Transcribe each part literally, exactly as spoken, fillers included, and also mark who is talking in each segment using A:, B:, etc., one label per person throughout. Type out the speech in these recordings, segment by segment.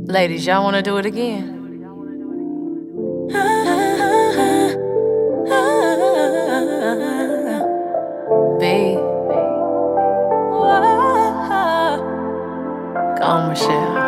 A: Ladies, y'all wanna do it again? B. Go on, Michelle.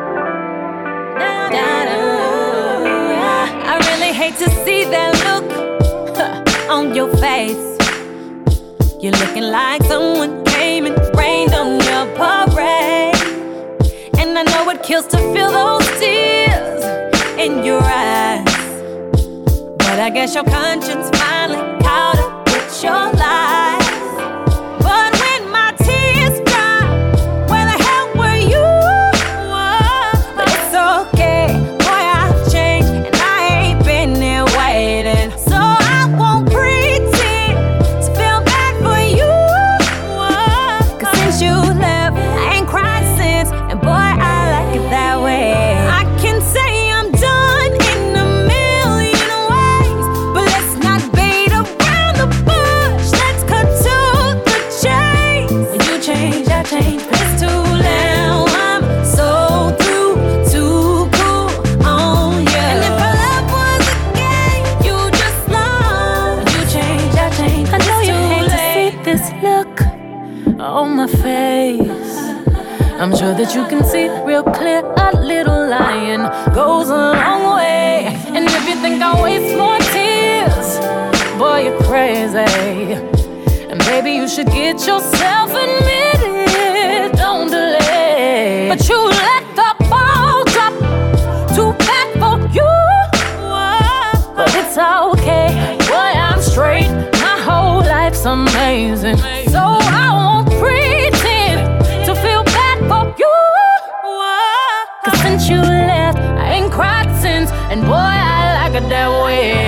B: I really hate to see that look on your face. You're looking like someone came and rained on your parade. And I know it kills to feel those tears in your eyes, but I guess your conscience finally caught up with your lies. But when my tears dry, where the hell were you? But it's okay, boy, I've changed, and I ain't been there waiting. So I won't pretend to feel bad for you, 'cause since you left, I ain't cried since, and boy, I like it that way. I can say I'm done in a million ways, but let's not beat around the bush. Let's cut to the chase. When you change, I change. It's too loud. I'm so through, too cool on you. And if our love was a game, you just lost. When you change, I change. I know you hate to see this look on my face. I'm sure that you can see real clear a little lying goes a long way. And if you think I waste more tears, boy, you're crazy. And baby, you should get yourself admitted, don't delay. But you let the ball drop, too bad for you. But it's okay, boy, I'm straight. My whole life's amazing, so I won't pretend to feel bad for you. 'Cause since you left, I ain't cried since, and boy, I like it that way.